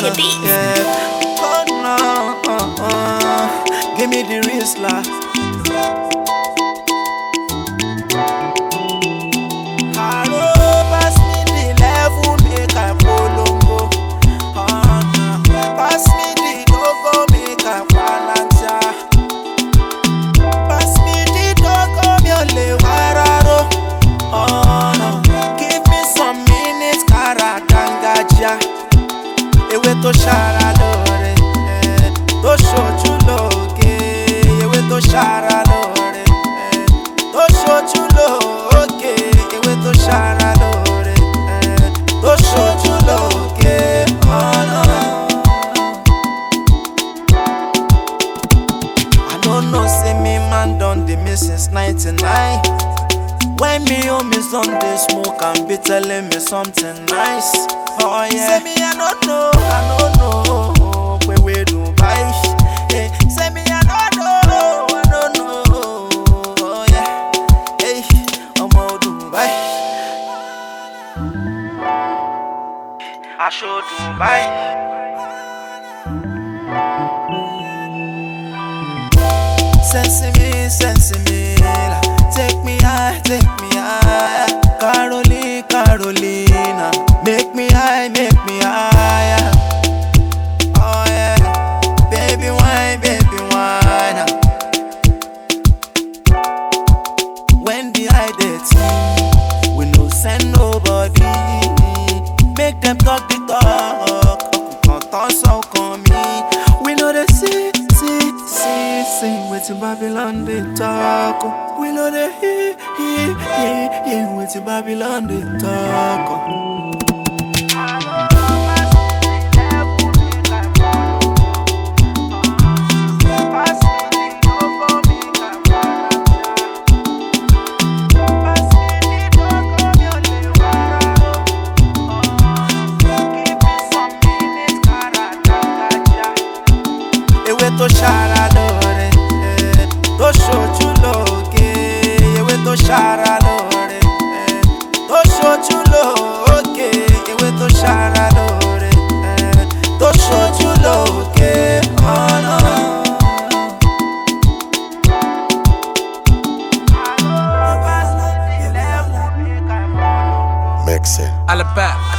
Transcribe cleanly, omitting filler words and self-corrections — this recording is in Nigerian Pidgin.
your beats. Oh no, give me the wrist lock. Pass me the level, make I polongo. Pass me the dogo, make I balance. Pass me the dogo, mi ò lè wararo. Oh no, give me some minutes, cara dangaja. Ewe to shara lore, to ṣojú lóge. Ewe to shara lore, to ṣojú lóge. Ewe to shara lore, to ṣojú lóge. Oh no. I don't know, say me man done the miss since 99. When me on me Sunday smoke and be telling me something nice. Oh yeah. Say me I don't know where we do buy. Hey, say me I don't know. Oh yeah. Hey, I'm out Dubai. I show Dubai. Sense me, take me high, Carolina, make me higher. Oh yeah, baby wine. When the high date, we no send nobody. Make them talk the talk, can't so come me. We know they see, with Babylon they talk. We know they hear, with Babylon they talk. To shara lore, to ṣojú lóge. Ewe to shara lore, to ṣojú lóge. Ewe to shara lore, to ṣojú lóge. Oh no. Mix it. All about.